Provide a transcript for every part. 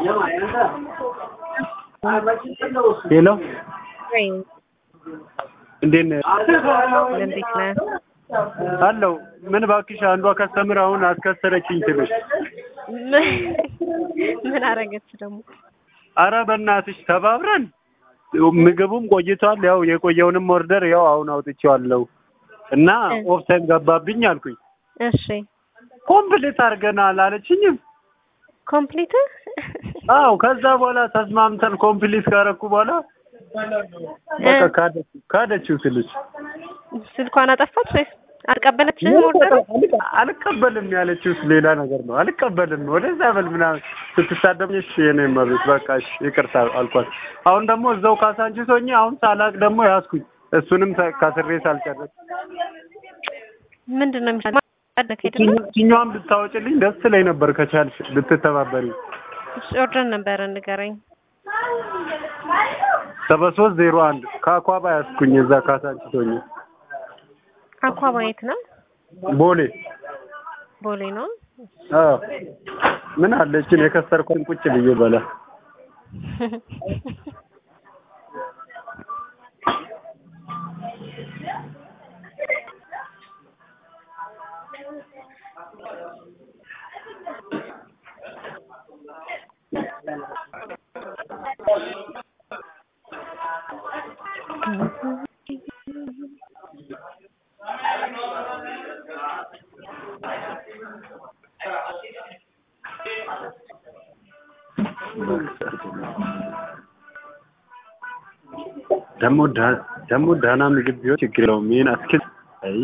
ሄሎ ወይ እንዴት ነህ? እንዴት ነህ? አለው ምን እባክሽ አንዷ ከስተምር አሁን አስከሰረችኝ ትልሽ። ምን አረገች ደግሞ? አረ በእናትሽ ተባብረን ምግቡም ቆይቷል። ያው የቆየውንም ኦርደር ያው አሁን አውጥቼዋለሁ እና ኦፍታይም ገባብኝ አልኩኝ። እሺ ኮምፕሊት አድርገናል አለችኝም። ኮምፕሊት? አዎ ከዛ በኋላ ተስማምተን ኮምፕሊት ካረኩ በኋላ በቃ ካደችው ትልሽ። ስልኳን አጠፋች ወይስ አልቀበለችም? ኦርደር አልቀበልም ያለችው ሌላ ነገር ነው። አልቀበልም ወደዛ በል ምናምን ስትሳደብሽ የኔ ማለት በቃሽ ይቅርታ አልኳት። አሁን ደግሞ እዛው ካሳንቺስ ሆኜ አሁን ሳላቅ ደግሞ ያዝኩኝ። እሱንም ከስሬ ሳልጨርስ ምንድነው የሚሻለው? እኛም ብታወጪልኝ ደስ ላይ ነበር ከቻልሽ ብትተባበሪ። ኦርደር ነበር ንገረኝ። 7301 ከአኳባ ያዝኩኝ እዛ ካሳንቺስ ሆኜ። አኳባ የት ነው? ቦሌ ቦሌ ነው። አዎ ምን አለችን የከሰርኩን ቁጭ ብዬ በላ ደግሞ ዳና ምግብ ቢሆን ችግር የለውም። ይሄን አትክልት አይ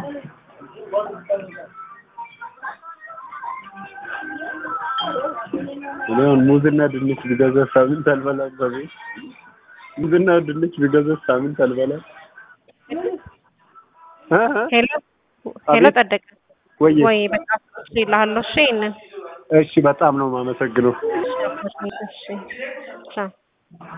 እኔውን ሙዝና ድንች ቢገዛ ሳምንት አልበላም። በቤት ሙዝና ድንች ቢገዛ ሳምንት አልበላም። ሄሎ ጠደቀ ወይ በቃ ይላልሽ እሺ። እሺ በጣም ነው የማመሰግነው። እሺ ቻው